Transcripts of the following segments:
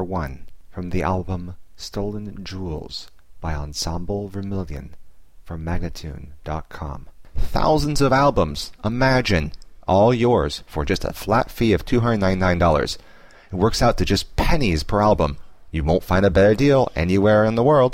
1 from the album Stolen Jewels by Ensemble Vermilion from Magnatune.com. Thousands of albums, imagine, all yours for just a flat fee of $299. It works out to just pennies per album. You won't find a better deal anywhere in the world.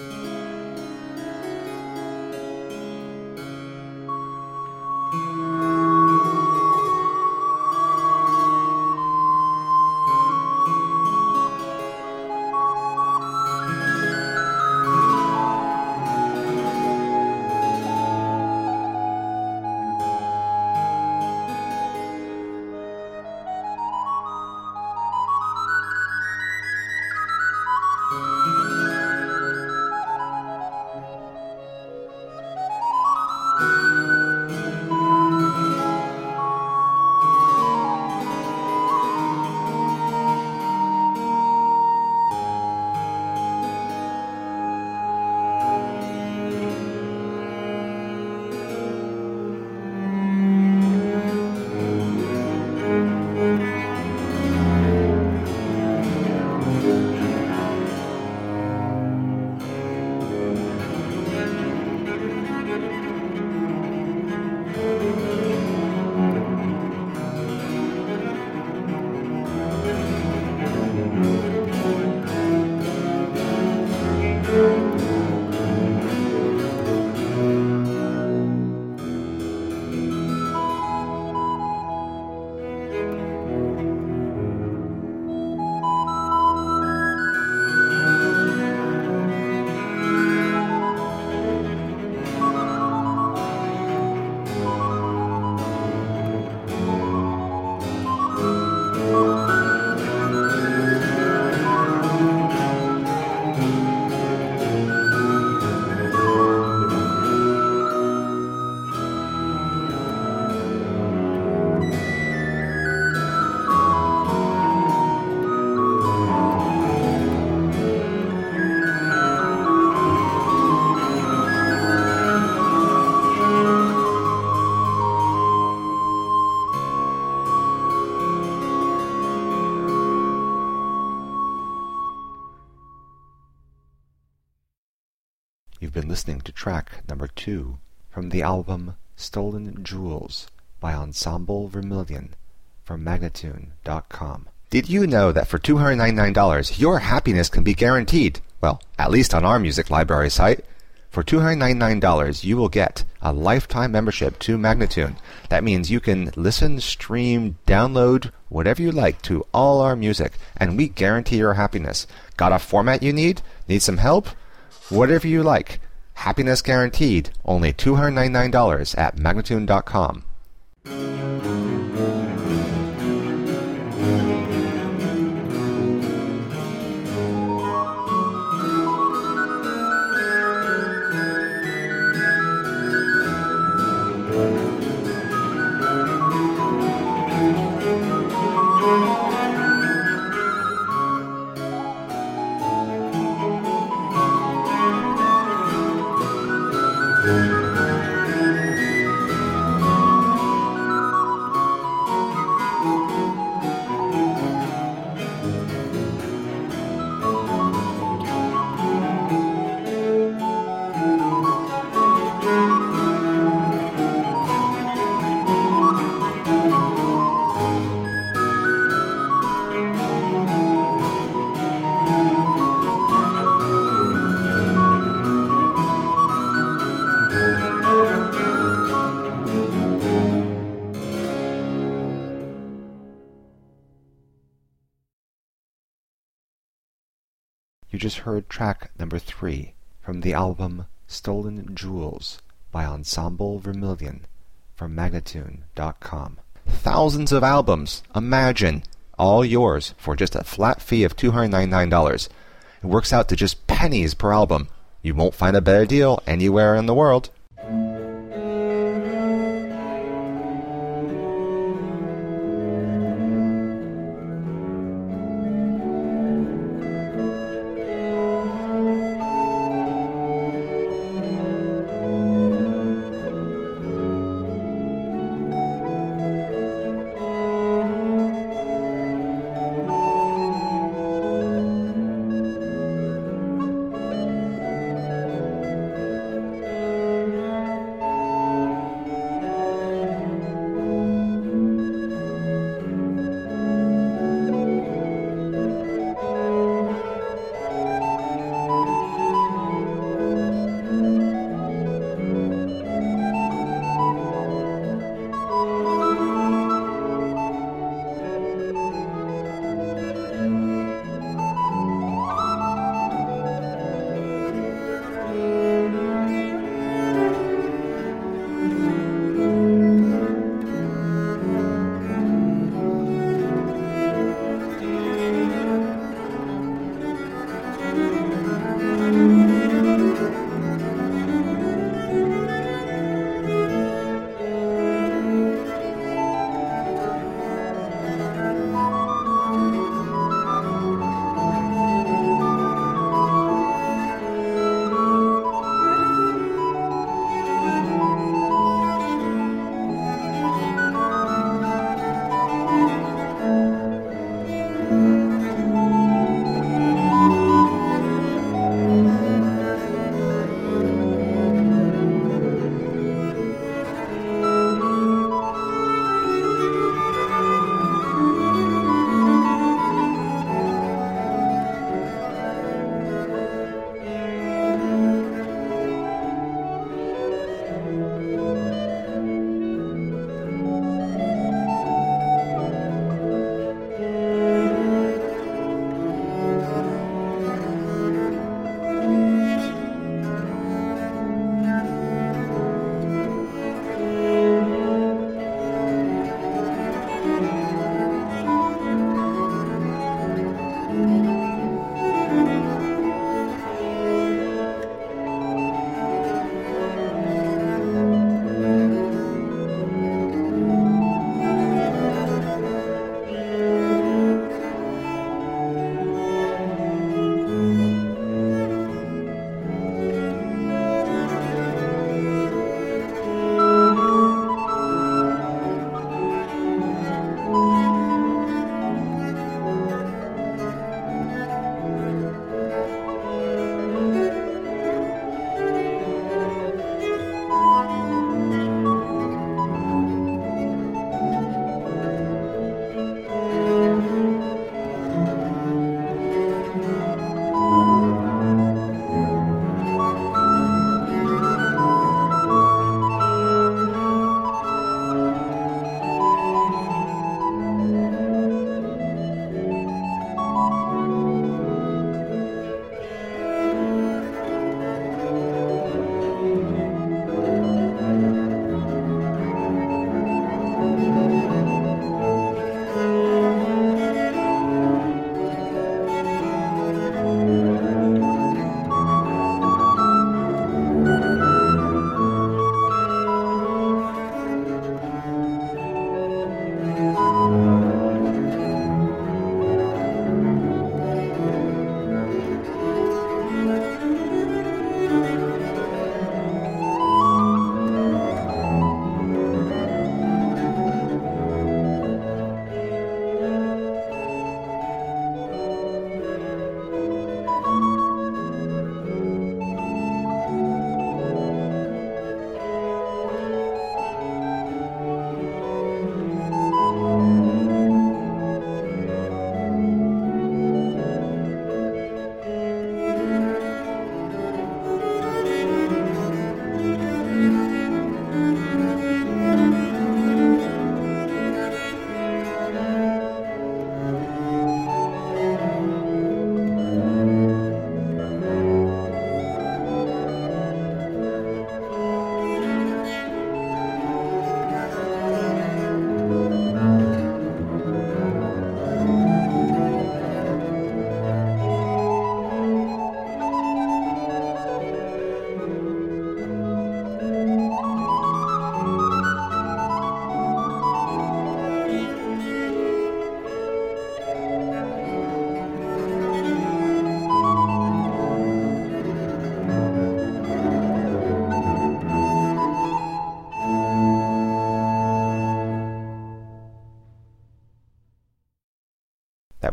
You've been listening to track number 2 from the album Stolen Jewels by Ensemble Vermilion from Magnatune.com. Did you know that for $299 your happiness can be guaranteed? Well, at least on our music library site. For $299 you will get a lifetime membership to Magnatune. That means you can listen, stream, download, whatever you like to all our music, and we guarantee your happiness. Got a format you need? Need some help? Whatever you like. Happiness guaranteed. Only $299 at Magnatune.com. You just heard track number 3 from the album Stolen Jewels by Ensemble Vermilion from Magnatune.com. Thousands of albums, imagine, all yours for just a flat fee of $299. It works out to just pennies per album. You won't find a better deal anywhere in the world.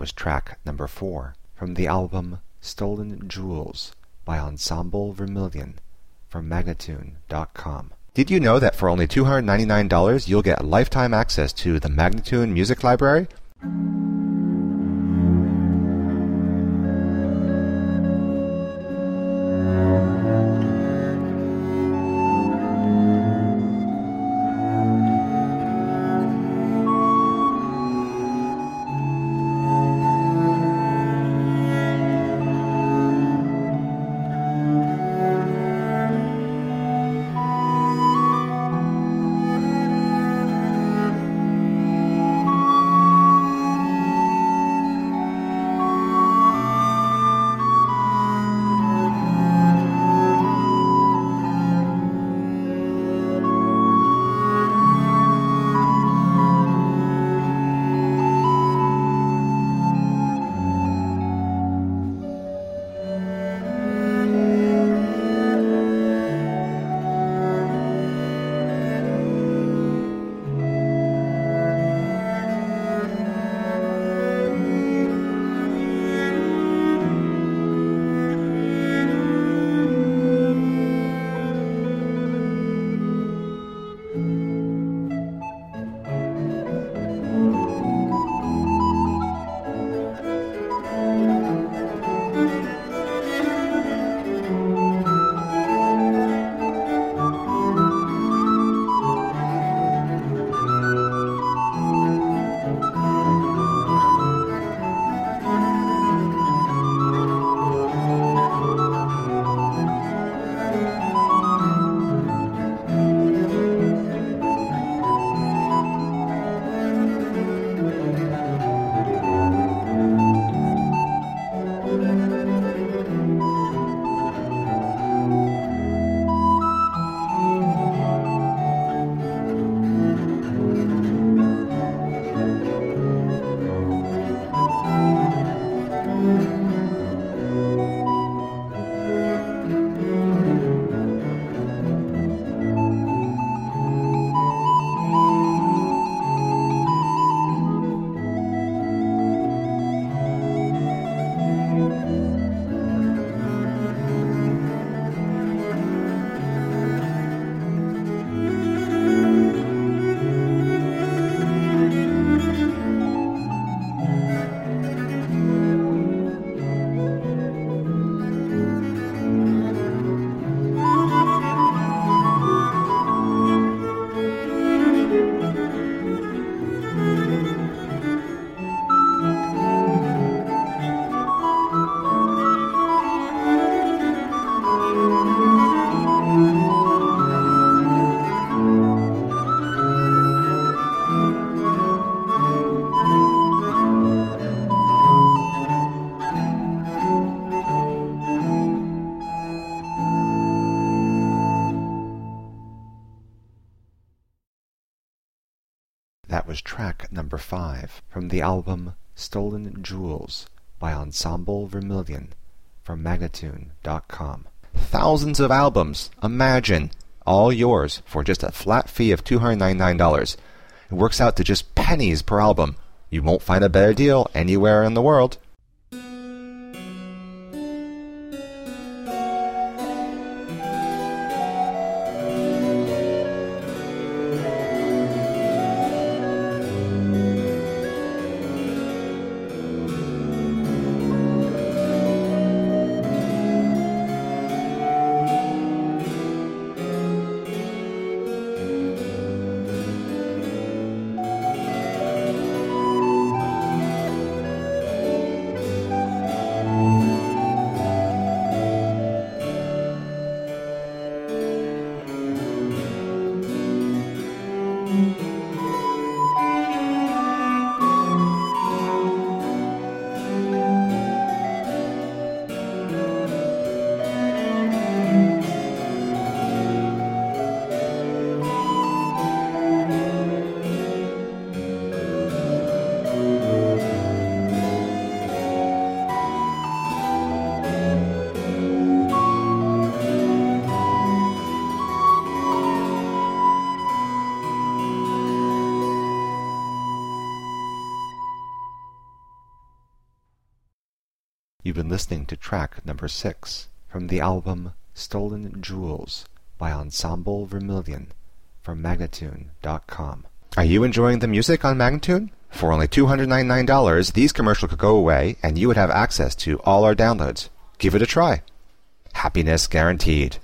was track number 4 from the album Stolen Jewels by Ensemble Vermilion from Magnatune.com. Did you know that for only $299 you'll get lifetime access to the Magnatune Music Library? That was track number 5 from the album Stolen Jewels by Ensemble Vermilion from Magnatune.com. Thousands of albums, imagine, all yours for just a flat fee of $299. It works out to just pennies per album. You won't find a better deal anywhere in the world. been listening to track number 6 from the album Stolen Jewels by Ensemble Vermilion from Magnatune.com. Are you enjoying the music on Magnatune? For only $299, these commercials could go away and you would have access to all our downloads. Give it a try. Happiness guaranteed.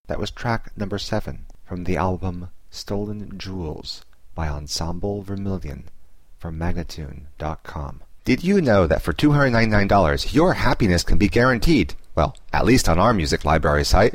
That was track number 7 from the album Stolen Jewels by Ensemble Vermilion from Magnatune.com. Did you know that for $299 your happiness can be guaranteed? Well, at least on our music library site.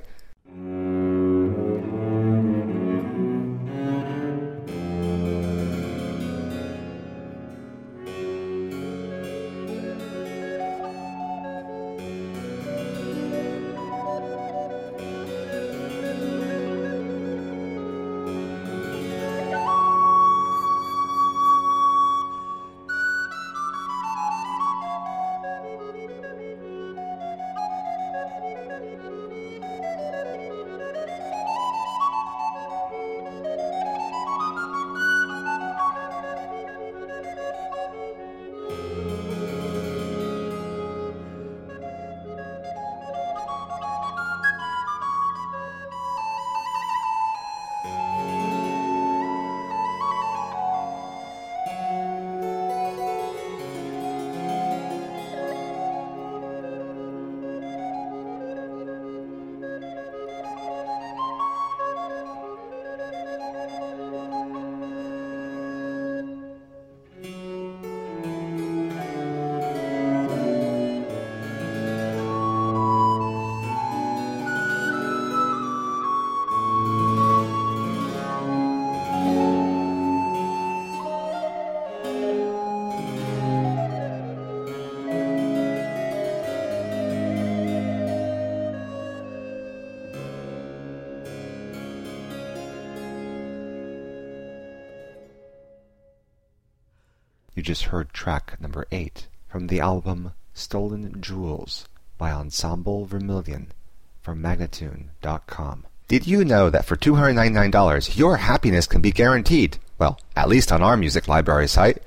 You just heard track number 8 from the album Stolen Jewels by Ensemble Vermilion from Magnatune.com. Did you know that for $299 your happiness can be guaranteed? Well, at least on our music library site.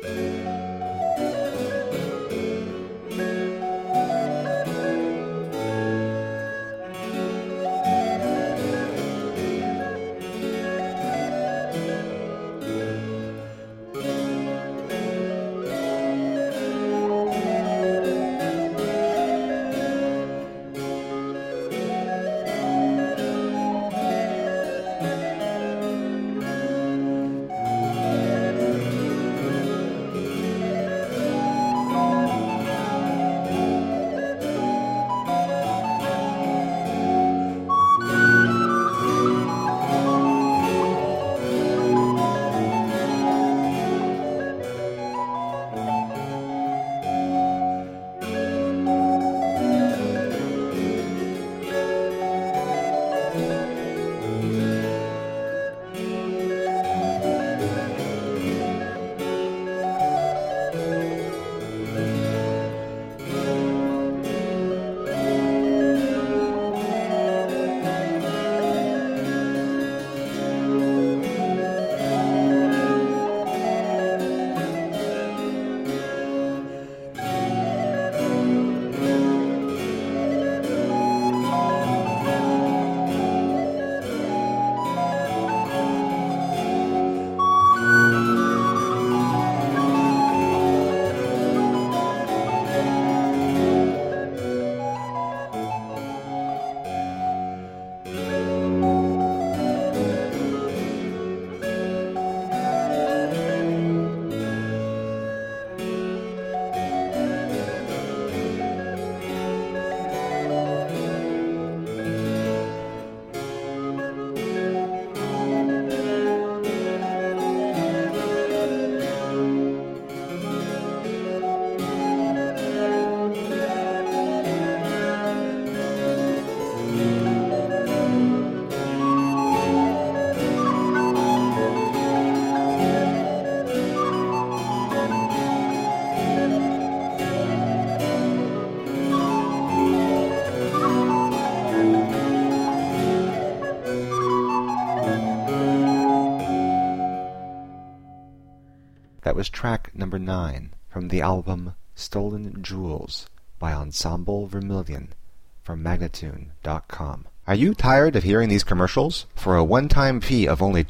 That was track number 9 from the album Stolen Jewels by Ensemble Vermilion from Magnatune.com. Are you tired of hearing these commercials? For a one-time fee of only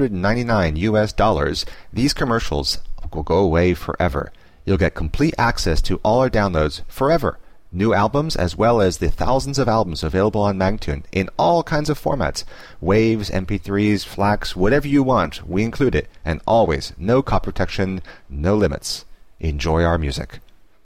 $299, these commercials will go away forever. You'll get complete access to all our downloads forever. New albums, as well as the thousands of albums available on Magtune in all kinds of formats. Waves, MP3s, FLACs, whatever you want, we include it. And always, no copy protection, no limits. Enjoy our music.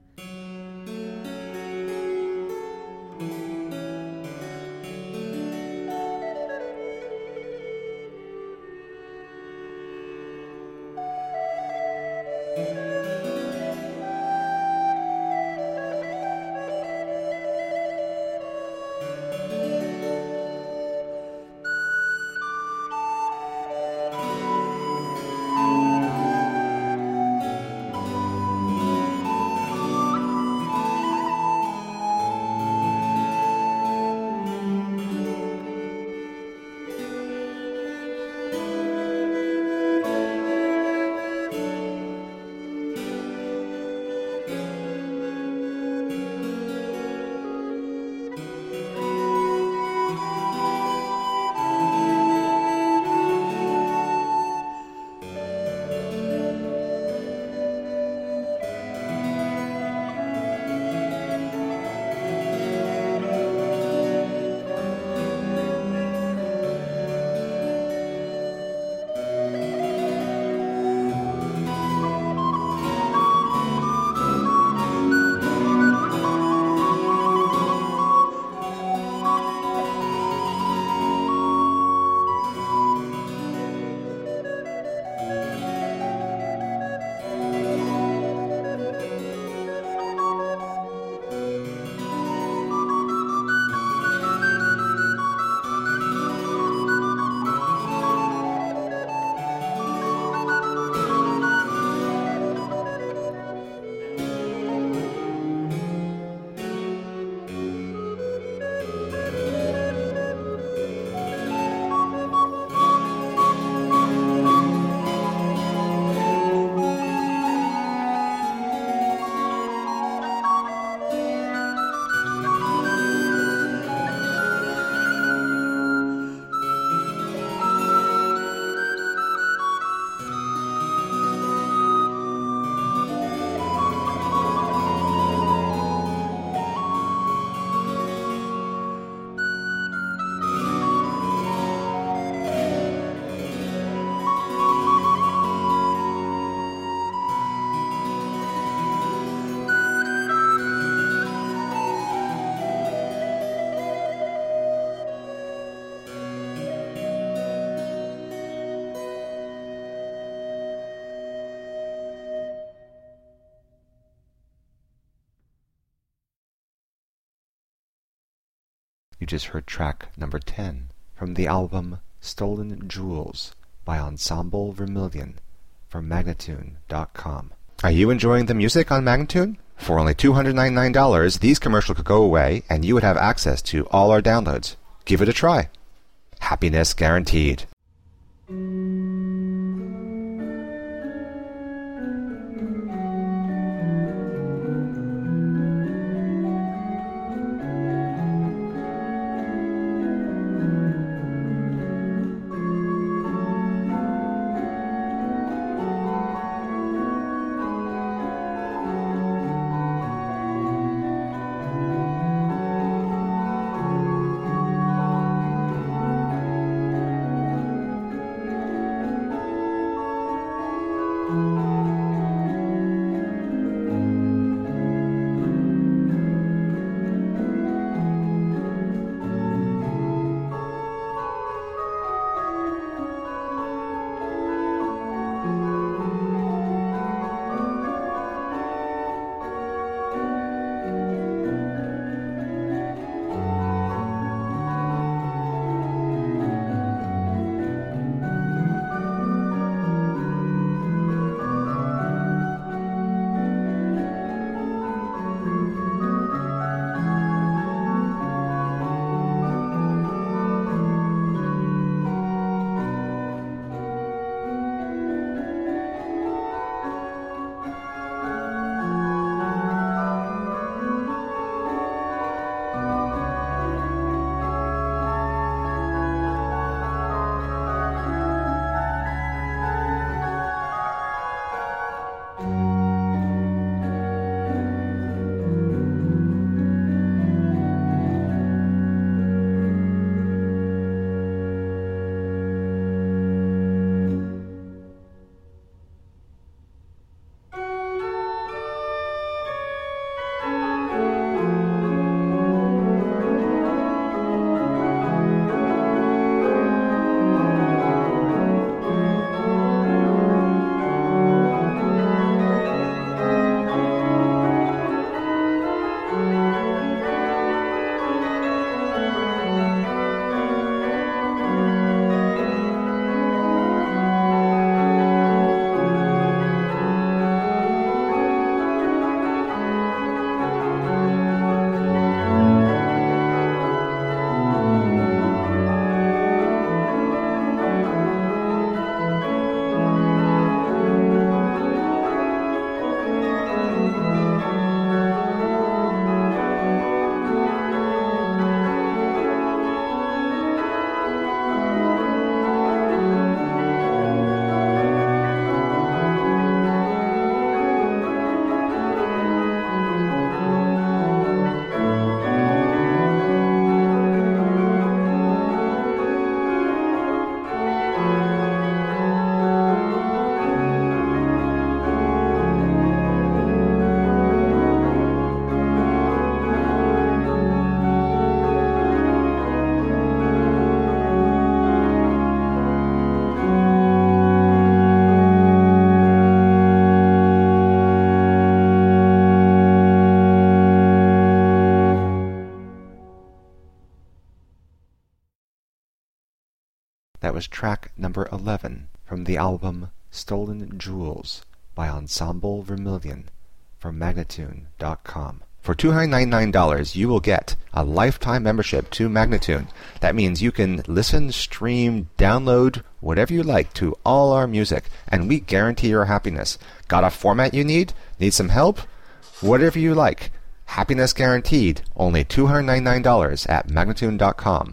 You just heard track number 10 from the album Stolen Jewels by Ensemble Vermilion from Magnatune.com. Are you enjoying the music on Magnatune? For only $299, these commercials could go away and you would have access to all our downloads. Give it a try. Happiness guaranteed. That was track number 11 from the album Stolen Jewels by Ensemble Vermilion from Magnatune.com. For $299, you will get a lifetime membership to Magnatune. That means you can listen, stream, download, whatever you like to all our music, and we guarantee your happiness. Got a format you need? Need some help? Whatever you like. Happiness guaranteed. Only $299 at Magnatune.com.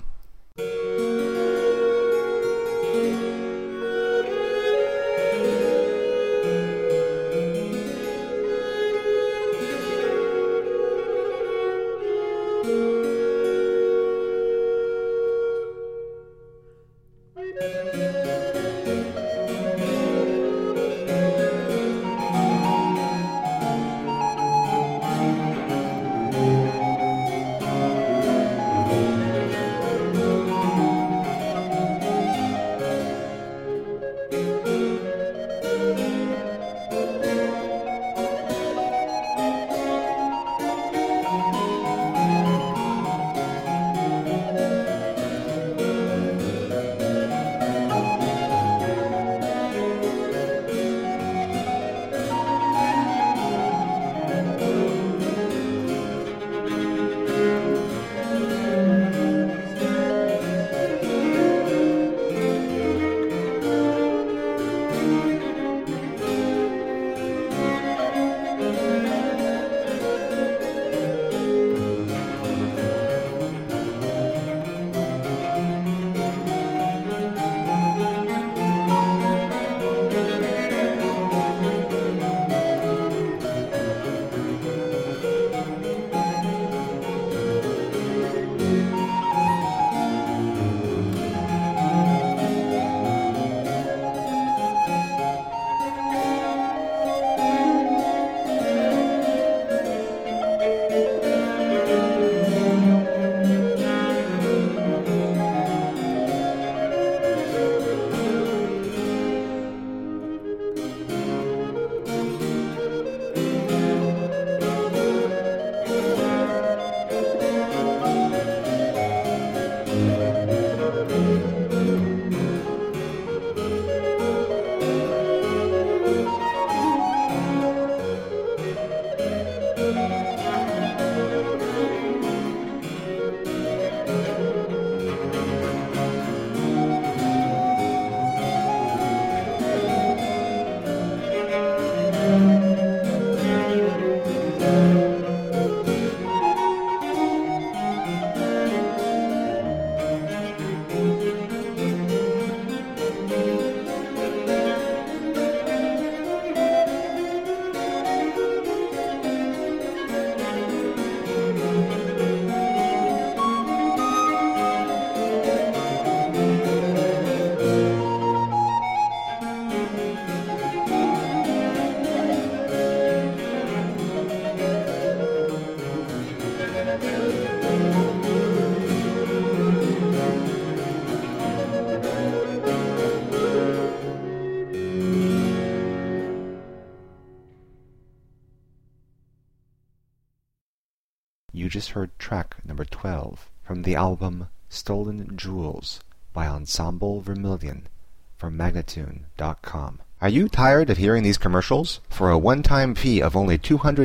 You just heard track number 12 from the album Stolen Jewels by Ensemble Vermilion from Magnatune.com. Are you tired of hearing these commercials? For a one-time fee of only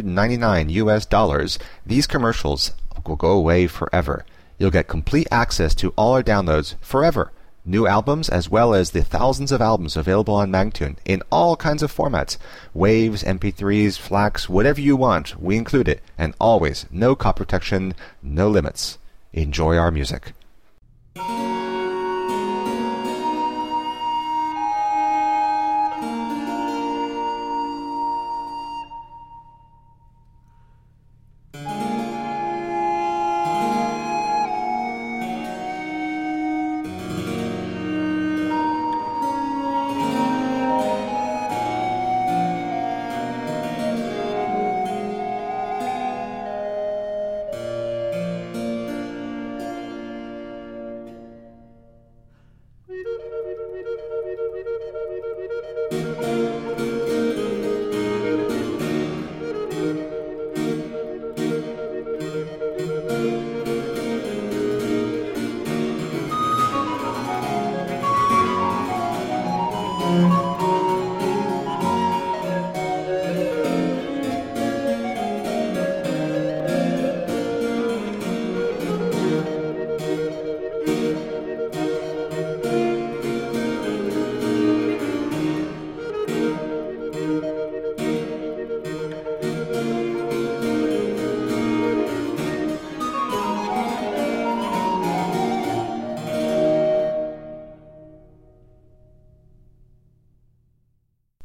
$299, these commercials will go away forever. You'll get complete access to all our downloads forever. New albums as well as the thousands of albums available on Magnatune in all kinds of formats. Waves, MP3s, FLACs, whatever you want, we include it. And always, no copy protection, no limits. Enjoy our music.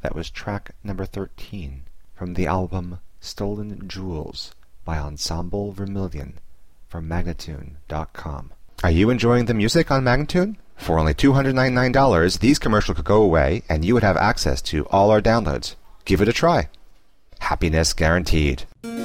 That was track number 13 from the album Stolen Jewels by Ensemble Vermilion from Magnatune.com. Are you enjoying the music on Magnatune? For only $299, these commercials could go away and you would have access to all our downloads. Give it a try. Happiness guaranteed.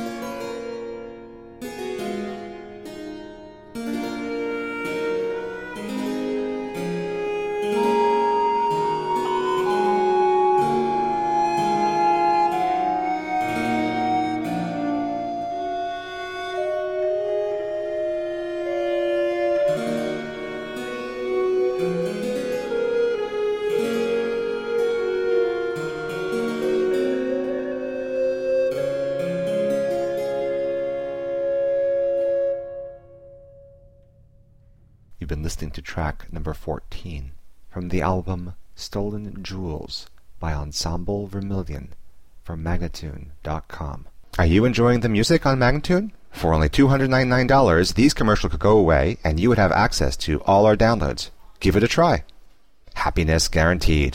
You've been listening to track number 14 from the album Stolen Jewels by Ensemble Vermilion from Magnatune.com. Are you enjoying the music on Magnatune? For only $299, these commercials could go away and you would have access to all our downloads. Give it a try. Happiness guaranteed.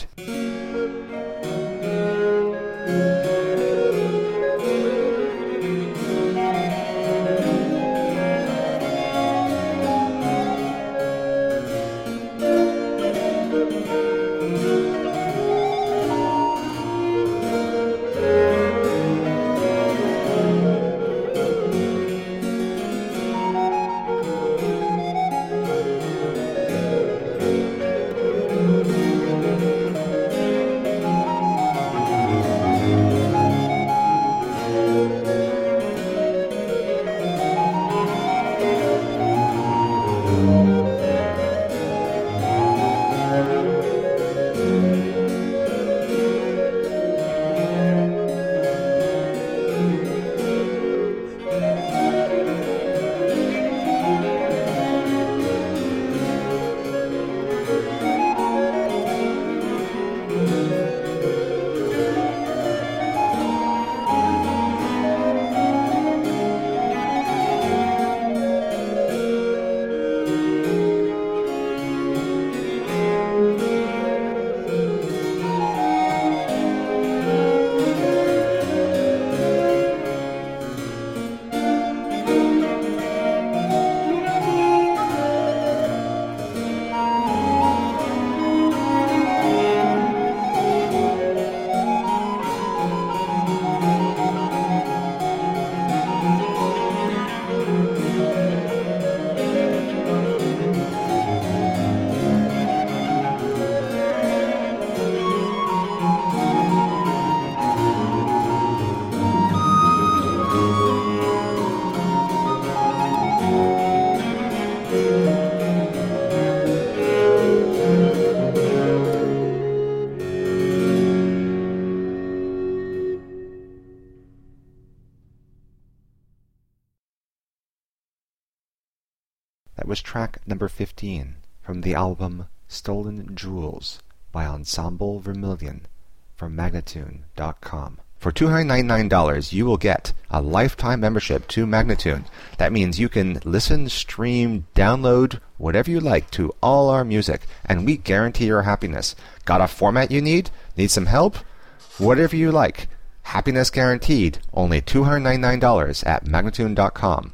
That was track number 15 from the album Stolen Jewels by Ensemble Vermilion from Magnatune.com. For $299, you will get a lifetime membership to Magnatune. That means you can listen, stream, download, whatever you like to all our music, and we guarantee your happiness. Got a format you need? Need some help? Whatever you like. Happiness guaranteed. Only $299 at Magnatune.com.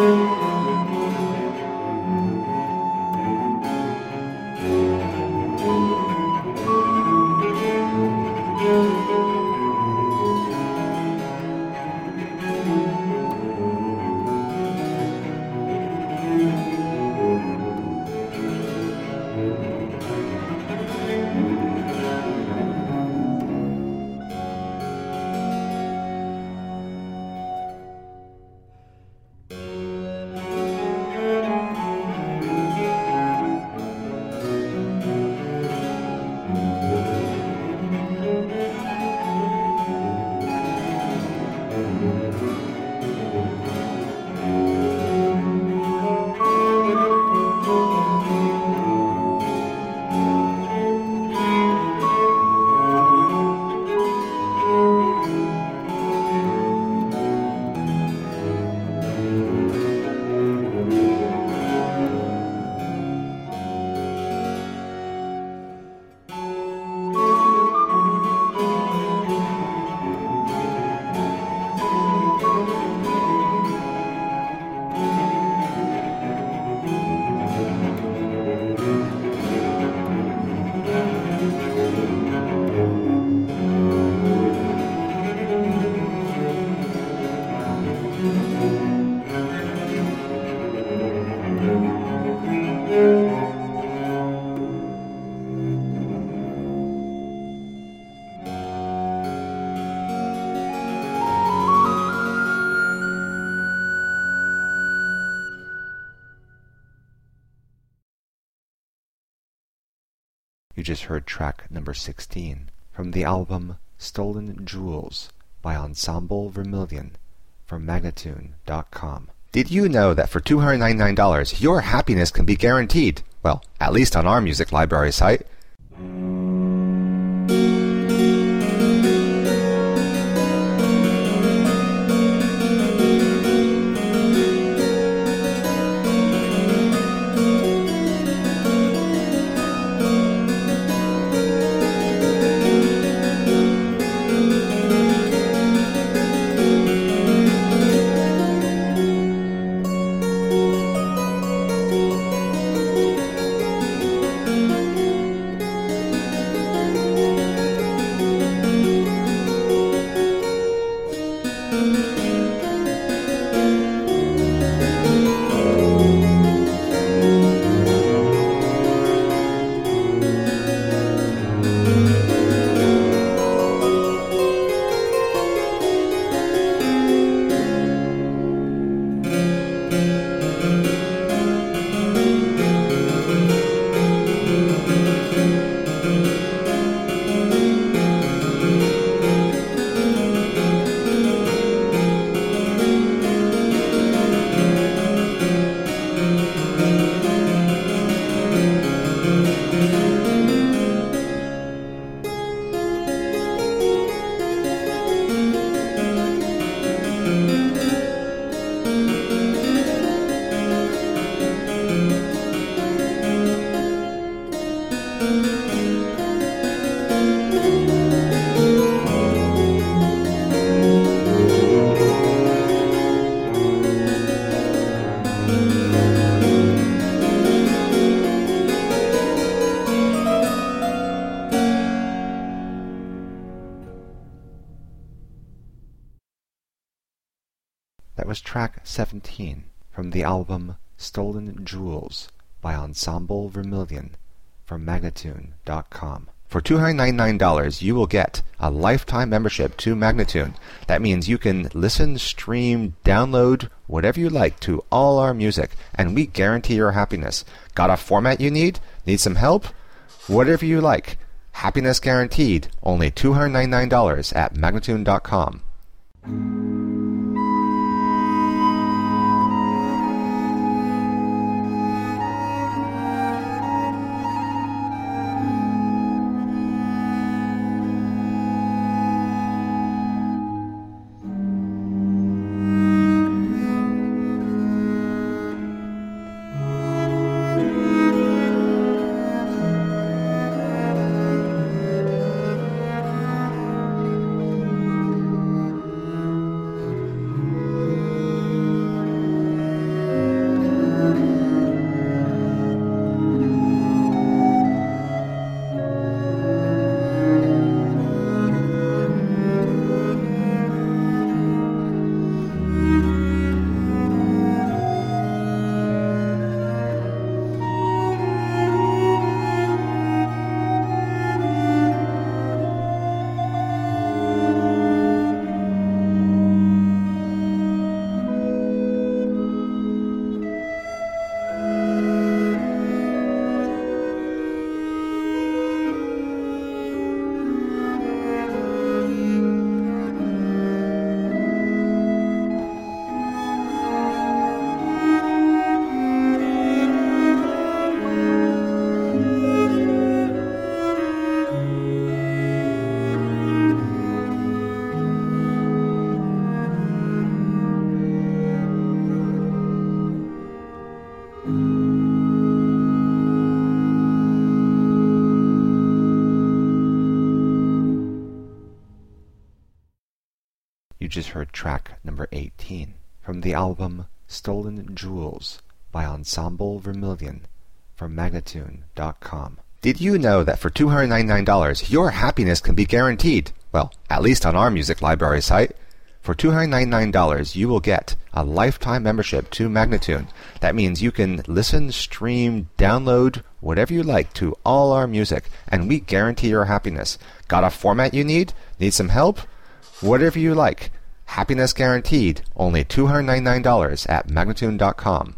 You just heard track number 16 from the album Stolen Jewels by Ensemble Vermilion from Magnatune.com. Did you know that for $299 your happiness can be guaranteed? Well, at least on our music library site. That was track 17 from the album Stolen Jewels by Ensemble Vermilion from Magnatune.com. For $299, you will get a lifetime membership to Magnatune. That means you can listen, stream, download, whatever you like to all our music, and we guarantee your happiness. Got a format you need? Need some help? Whatever you like. Happiness guaranteed. Only $299 at Magnatune.com. You just heard track number 18 from the album Stolen Jewels by Ensemble Vermilion from Magnatune.com. Did you know that for $299 your happiness can be guaranteed? Well, at least on our music library site. For $299 you will get a lifetime membership to Magnatune. That means you can listen, stream, download, whatever you like to all our music, and we guarantee your happiness. Got a format you need? Need some help? Whatever you like. Happiness guaranteed. Only $299 at Magnatune.com.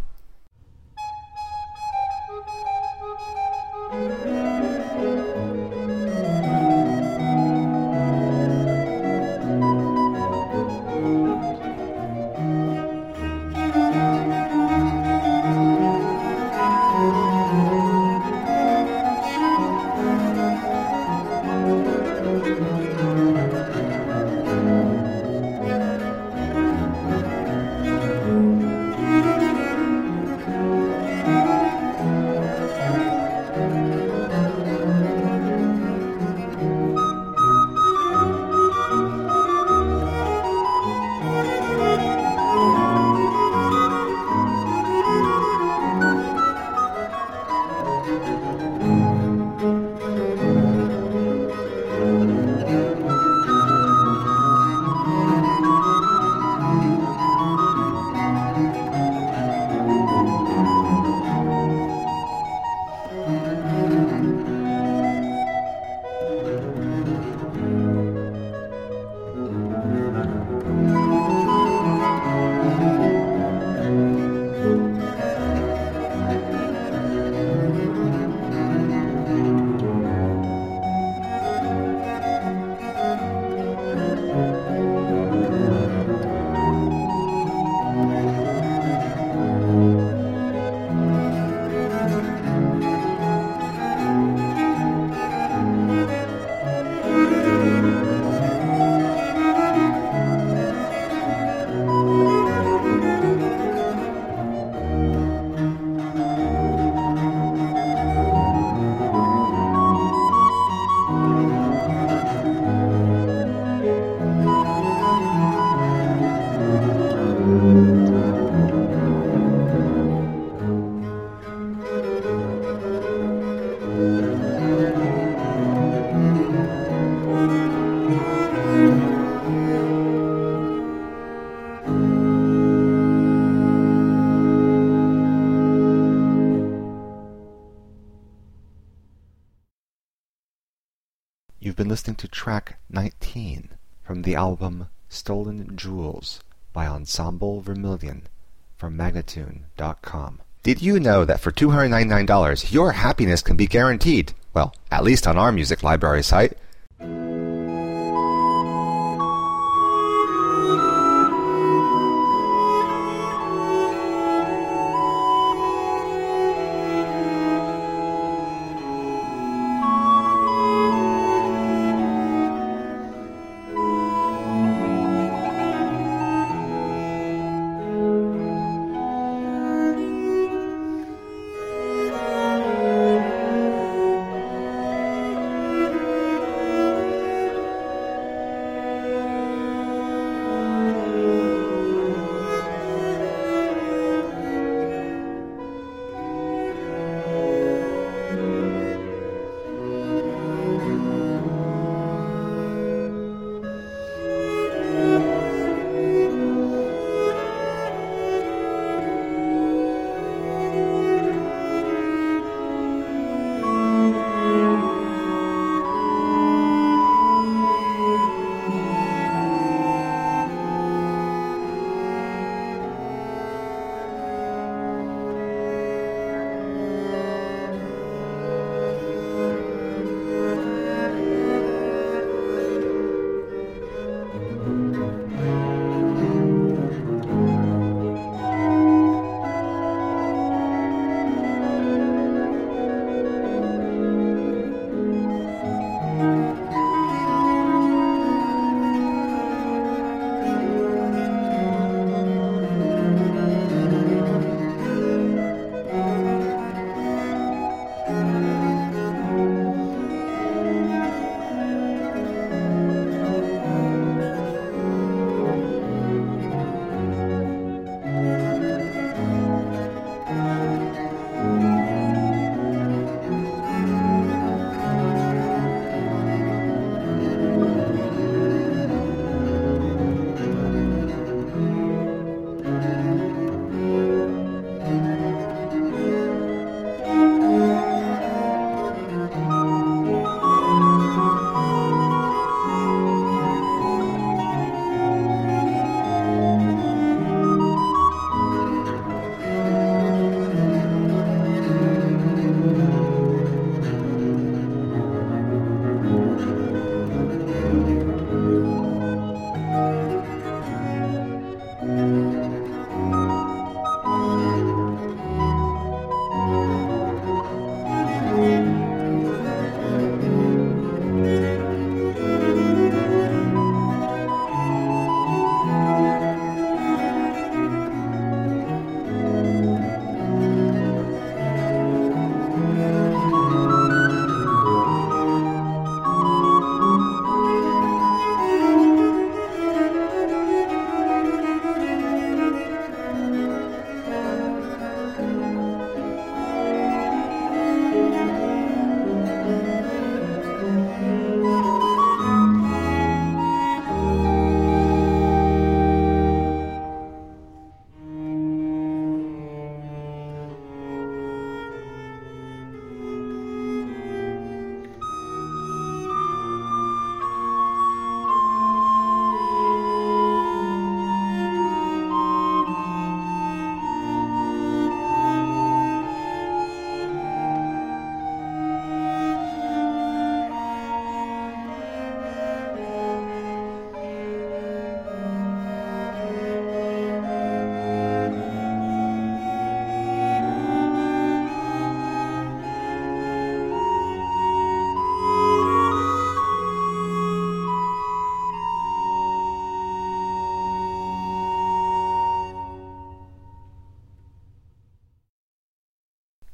You've been listening to track 19 from the album Stolen Jewels by Ensemble Vermilion from Magnatune.com. Did you know that for $299 your happiness can be guaranteed? Well, at least on our music library site.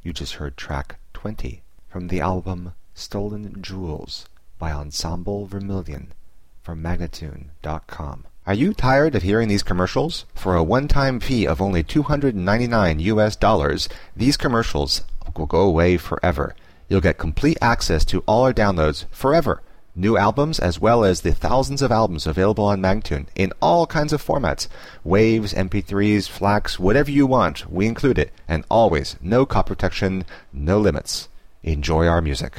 You just heard track 20 from the album Stolen Jewels by Ensemble Vermilion from Megatune.com. Are you tired of hearing these commercials? For a one-time fee of only $299, these commercials will go away forever. You'll get complete access to all our downloads forever. New albums as well as the thousands of albums available on Magtune in all kinds of formats. Waves, MP3s, FLACs, whatever you want, we include it. And always, no copy protection, no limits. Enjoy our music.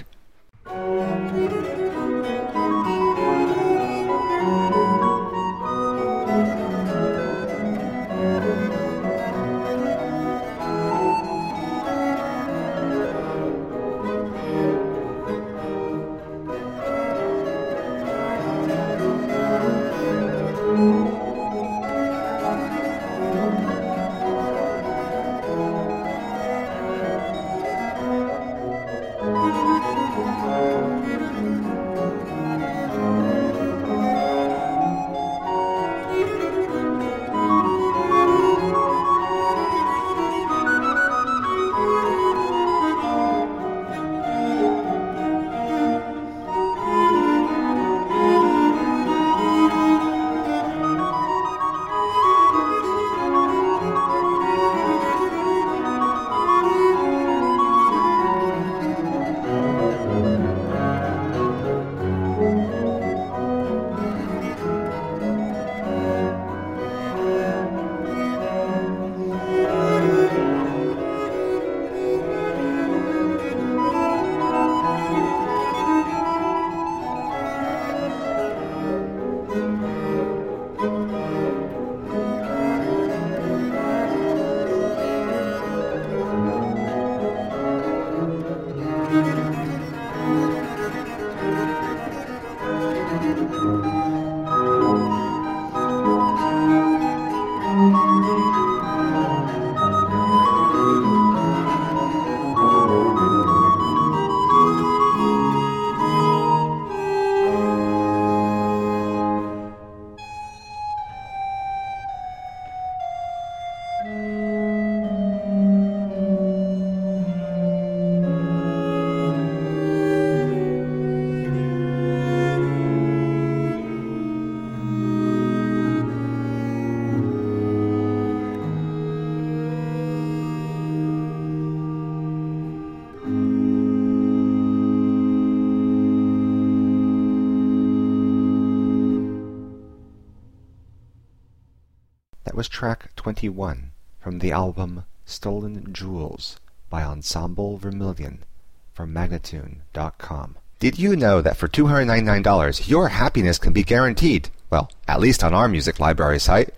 Was track 21 from the album Stolen Jewels by Ensemble Vermilion from Megatune.com. Did you know that for $299 your happiness can be guaranteed? Well, at least on our music library site.